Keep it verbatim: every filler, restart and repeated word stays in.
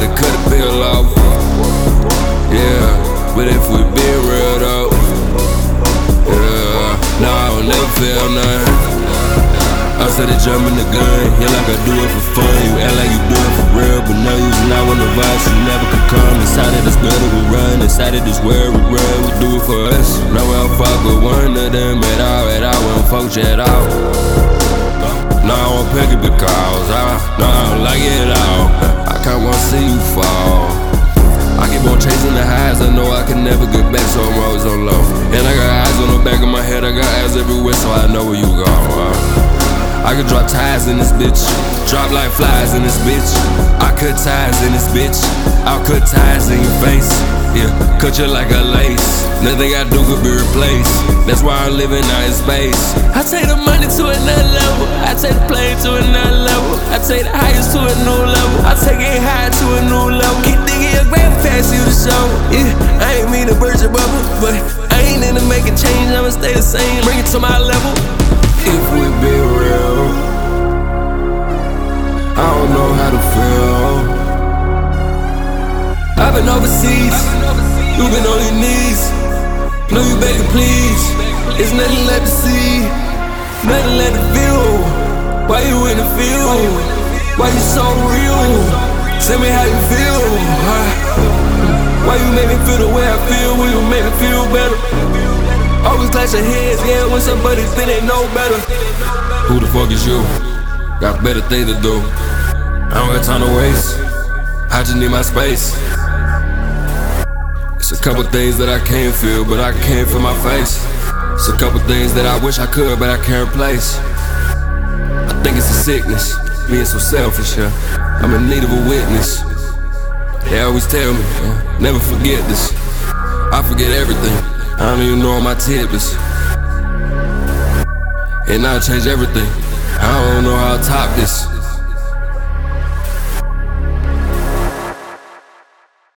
had to cut the bill off. Yeah, but if we been real though, yeah, nah, I don't never feel nothing. I started jumping the gun, yeah, like I do it for fun. You act like you do it for real, but no, you's not one of us. You never could come inside of this building we run, inside of this world we run. We do it for us. No, I don't fuck with one of them at all, at all. We don't fuck with you at all. No, I won't pick it because I, no, I don't like it at all. I kinda wanna see you fall. I keep on chasing the highs, I know I can never get back, so I'm always on low. And I got eyes on the back of my head, I got eyes everywhere, so I know where you go. Uh. I could drop ties in this bitch, drop like flies in this bitch. I cut ties in this bitch, I'll cut ties in your face. Yeah, cut you like a lace. Nothing I do could be replaced. That's why I'm living out in space. I take the money to another level, I take the plane to another level, I take the highest to a new level, I take it high to a new level. Keep digging your grave past you to show. Yeah, I ain't mean to burst your bubble, but I ain't into making change, I'ma stay the same, bring it to my level. If we be real, I don't know how to feel. I've been overseas, you been on your knees. Know you begging please, it's nothing left to see, nothing left to feel. Why you in the field? Why you so real? Tell me how you feel. Why you make me feel the way I feel? Will you make me feel better? Always clash your heads, yeah, when somebody think they know better. Who the fuck is you? Got better things to do. I don't got time to waste, I just need my space. It's a couple things that I can't feel, but I can't feel my face. It's a couple things that I wish I could, but I can't replace. I think it's a sickness, being so selfish, yeah. I'm in need of a witness. They always tell me, yeah, never forget this. I forget everything, I don't even know all my tidbits. And I'll change everything, I don't know how to top this.